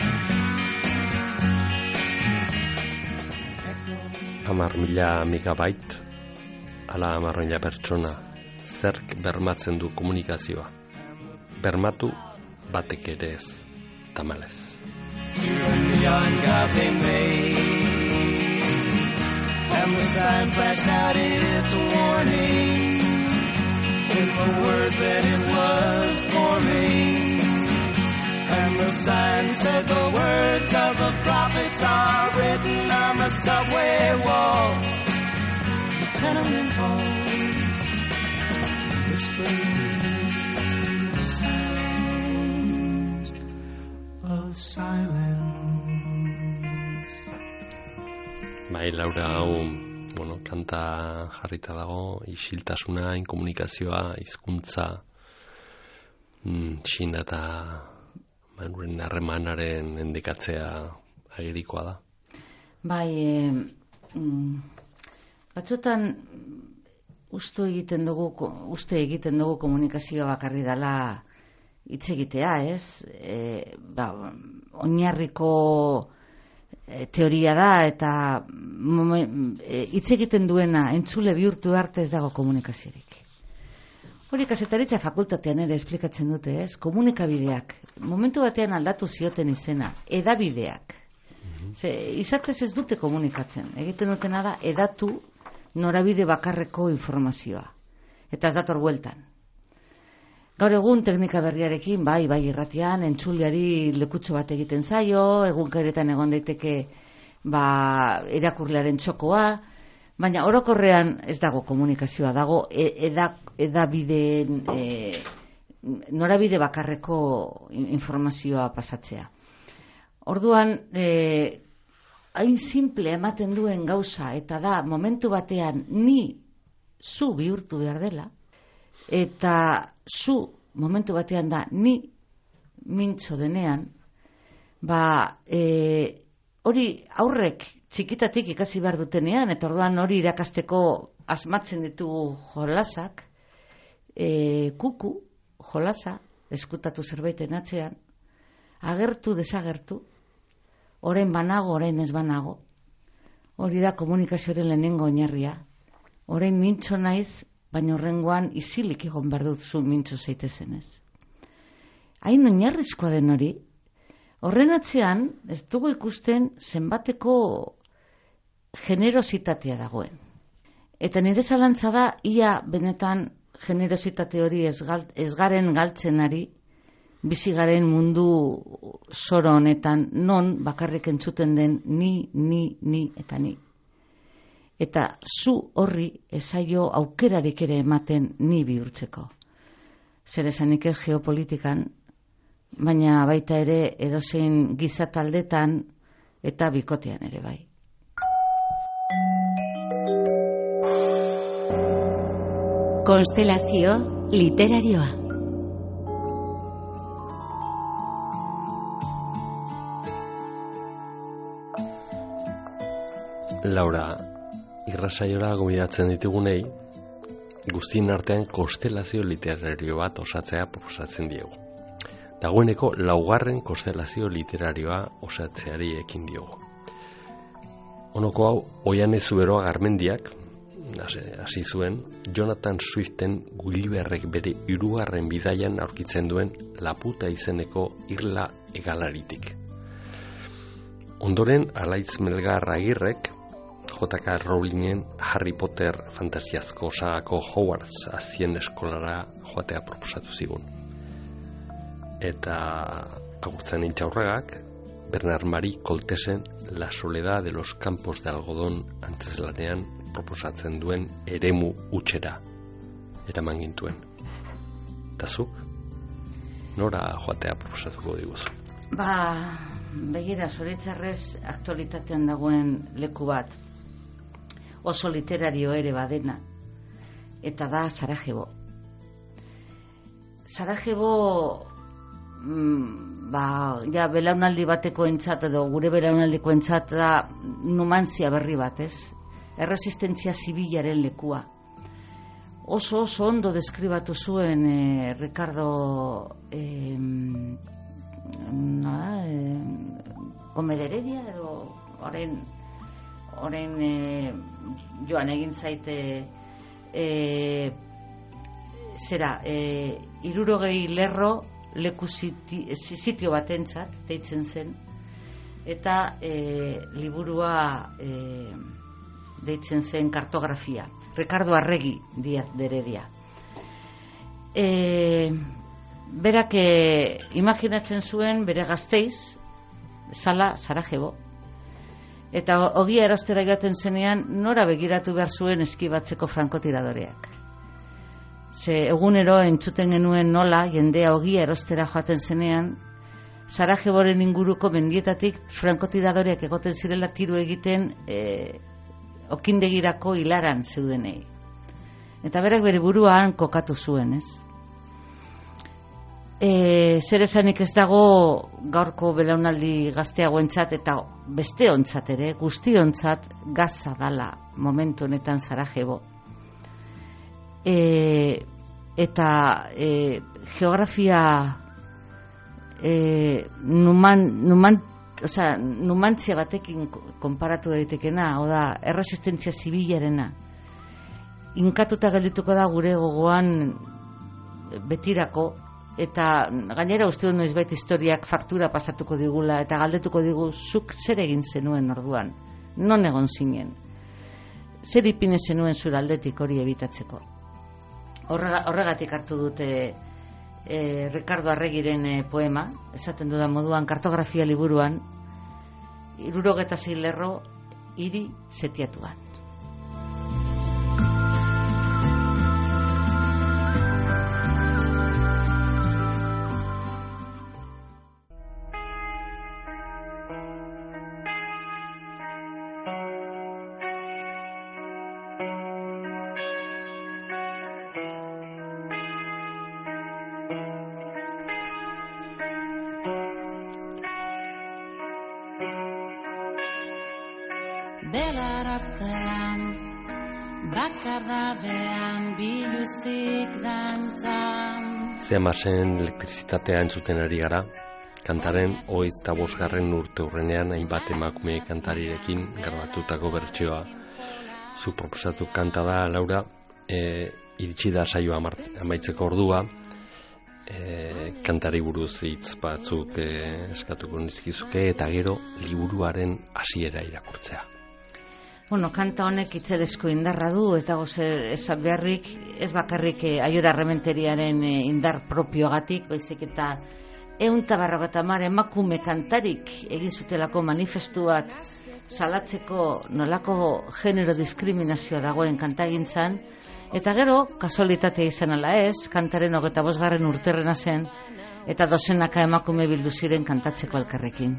10,000 megabyte, ala 10,000 pertsona, zerk bermatzen du komunikazioa. Bermatu batek ere ez, tamalez. And the sign flashed out its warning in the words that it was forming. And the sign said the words of the prophets are written on the subway walls, the tenement halls, whispering the sound Bai, Laura, hau, kanta jarrita dago, isiltasuna, inkomunikazioa, hizkuntza, Txina eta harremanaren endikatzea agerikoa da. Bai, batzutan uste egiten dugu komunikazioa bakarri dela hitz egitea, ez? Oinarriko teoria da eta hitz egiten duena entzule bihurtu arte ez dago komunikaziorik. Hori kazetaritza fakultatean ere esplikatzen dute, ez? Komunikabideak. Momentu batean aldatu zioten izena, edabideak. Izatez ez dute komunikatzen. Egiten dutena da edatu norabide bakarreko informazioa. Eta ez dator bueltan. Gaur egun teknika berriarekin, bai irratian, entzuleari lekutxo bat egiten zaio, egunkaretan egon daiteke irakurlearen txokoa, baina orokorrean ez dago komunikazioa, dago edabideen norabide bakarreko informazioa pasatzea. Orduan, hain simple ematen duen gauza, eta da momentu batean ni zu bihurtu behar dela, eta zu momentu batean da ni mintzo denean, hori aurrek txikitatik ikasi behar dutenean, eta orduan hori irakasteko asmatzen ditugu jolasak, kuku, jolasa, eskutatu zerbaiten atzean, agertu, desagertu, orain banago, orain ez banago, hori da komunikazioaren lehenengo oinarria, orain mintzo naiz, baina horrengoan isilik egon behar dut zu mintzo zaitezen ez. Hain oinarrizkoa den hori, horren atzean ez dugu ikusten zenbateko generositatea dagoen. Eta nire zalantza da, ia benetan generositate hori ez garen galtzen ari, bizi garen mundu zoro honetan, non bakarrik entzuten den ni eta ni. Eta zu horri ezaio aukerarik ere ematen ni bihurtzeko. Zer esanik ez geopolitikan, baina baita ere edozein gizataldetan eta bikotean ere bai. Konstelazio literarioa. Laura, irrasaiora gobidatzen ditugunei, guztien artean konstelazio literario bat osatzea proposatzen diegu. Dagoeneko laugarren konstelazio literarioa osatzeari ekin diogu. Honoko hau, Oiane Zuberoa Garmendiak, hasi zuen, Jonathan Swiften Gulliverrek bere hirugarren bidaian aurkitzen duen Laputa izeneko irla hegalaritik. Ondoren, Alaitz Melgar Agirrek, J.K. Rowlingen Harry Potter fantasiazko sagako Hogwarts azien eskolara joatea proposatu zigun. Eta agurtzen intxaurragak, Bernard Marie Coltesen La soledad de los campos de algodón antzeslanean proposatzen duen eremu utxera eraman gintuen. Eta zuk, nora joatea proposatuko diguzu? Begira, zoritzarrez aktualitatean dagoen leku bat, oso literario ere badena, eta da Sarajevo. Sarajevo, belaunaldi bateko entzat, edo gure belaunaldiko entzat da numantzia berri bat, ez? Erresistentzia zibilaren lekua. Oso ondo deskribatu zuen Ricardo Gómez Heredia, edo orain joan egin zaite 60 lerro leku sitio batentzat deitzen zen, eta liburua deitzen zen Kartografia. Ricardo Arregi Díaz de Heredia. Berak imaginatzen zuen bere Gasteiz zala Sarajevo. Eta ogia erostera joaten zenean nora begiratu behar zuen eskibatzeko frankotiradoreak. Ze egunero entzuten genuen nola jendea ogia erostera joaten zenean Sarajevoren inguruko mendietatik frankotiradoreak egoten zirela tiro egiten okindegirako hilaran zeudenei. Eta berak bere buruan kokatu zuen, ez? Zer esanik ez dago gaurko belaunaldi gazteagoentzat eta besteontzat ere, guztiontzat Gaza dala momentu honetan Sarajevo. Eta geografia numantzia batekin konparatu daitekena, hau da, erresistentzia zibilarena. Inkatuta geldituko da gure gogoan betirako, eta gainera uste du noizbait historiak faktura pasatuko digula, eta galdetuko digu, zuk zer egin zenuen orduan, non egon zinen, zer ipine zenuen zure aldetik hori ebitatzeko. Horregatik hartu dute Ricardo Arregiren poema, esaten dudan moduan, kartografia liburuan, 76 lerro hiri setiatuan. Belarartean, bakardadean biluzik dantzan. Zeamasen elektrizitatea entzuten ari gara, kantaren 25. urte hurrenean hainbat emakume kantarirekin grabatutako bertsioa. Zu proposatu kanta da, Laura, iritsi da saioa amaitzeko ordua, kantari buruz hitz batzuk eskatuko nizkizuke, eta gero liburuaren hasiera irakurtzea. Kanta honek itzelezko indarra du, ez dago zer esan beharrik, ez bakarrik Aiora Arrementeriaren indar propioagatik, baizik eta 150 emakume kantarik egin zutelako manifestu bat salatzeko nolako genero diskriminazioa dagoen kantagintzan, eta gero, kasualitatea izan ala ez, kantaren 25. urterrena zen, eta dozenaka emakume bildu ziren kantatzeko elkarrekin.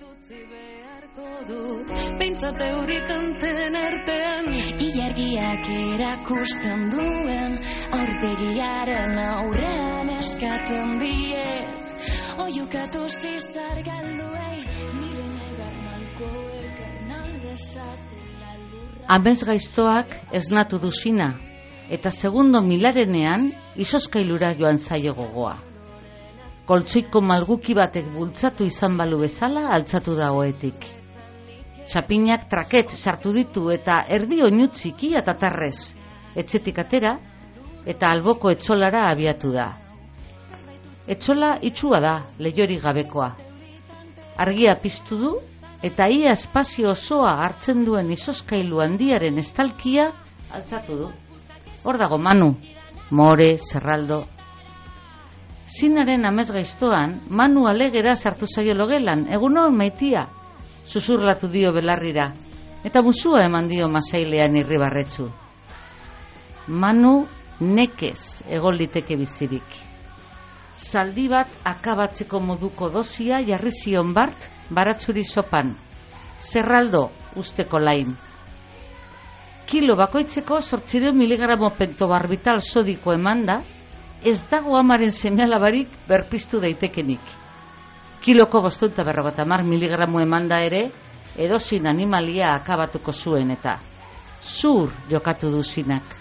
Behintzat eurikanten artean ilargiak erakusten duen aurpegiaren aurrean eskatzen diet oiukatu zizar galduei nire negarmanko ekarnal dezatela lurra. Amez gaiztoak esnatu duzina, eta segundo milarenean izoskailura joan zaio gogoa. Koltzoiko malguki batek bultzatu izan balu bezala altzatu da oetik. Txapinak traket sartu ditu eta erdi oinu txiki eta tarrez, etxetik atera eta alboko etxolara abiatu da. Etxola itxua da, leihorik gabekoa. Argia piztu du eta ia espazio osoa hartzen duen izoskailu handiaren estalkia altzatu du. Hor dago Manu, More, Zerraldo. Zinaren amez gaiztoan, Manu alegera sartu zaio logelan, egunon maitia, susurlatu dio belarrira, eta musua eman dio masailean Irribarretzu. Manu nekez egon liteke bizirik. Zaldi bat akabatzeko moduko dozia jarri zion bart baratzuri sopan. Zerraldo usteko lain. Kilo bakoitzeko 800 miligramo pentobarbital sodiko emanda, ez dago amaren seme-alabarik berpiztu daitekenik. Kiloko 550 miligramo emanda ere, edozin animalia akabatuko zuen eta zur jokatu duzinak.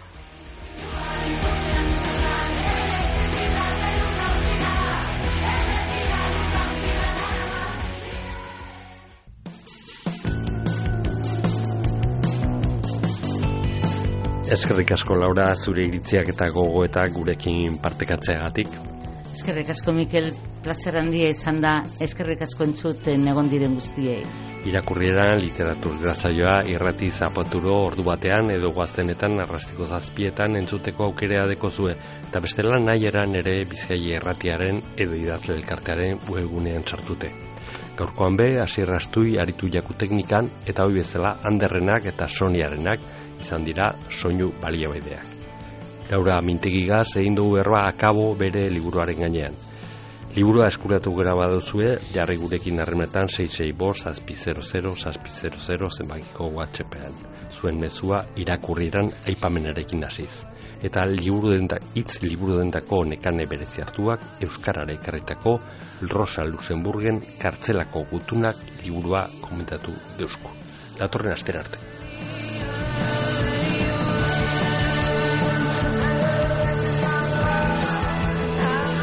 Eskerrik asko, Laura, zure iritziak eta gogoetak gurekin partekatzeagatik. Eskerrik asko, Mikel, plazer handia izan da, eskerrik asko entzuten egon diren guztiei. Irakurrieran literatur saioa irrati zapaturo ordu batean edo guaztenetan arrastiko zazpietan entzuteko aukerea dekozue, eta bestela nahi eran ere Bizkaia Irratiaren edo idazle elkartearen webgunean sartute. Gaurkoan be, Asier Astui aritu jaku teknikan, eta hoi bezala Anderrenak eta Soniarenak izan dira soinu baliabaideak. Laura Mintegigaz egin dugu erba akabo bere liburuaren gainean. Liburua eskuratu gara baduzue, jarri gurekin harremetan 665-600-600 zenbakiko WhatsAppean. Zuen mezua irakurriran aipamenarekin hasiz. Eta hitz liburu dentako nekane berezi hartuak euskarara ekarritako Rosa Luxemburgen Kartzelako gutunak liburua komentatu deusku. Datorren astera arte.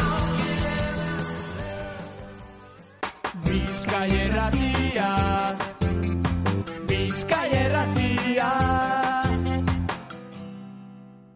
Bizkai Irratia.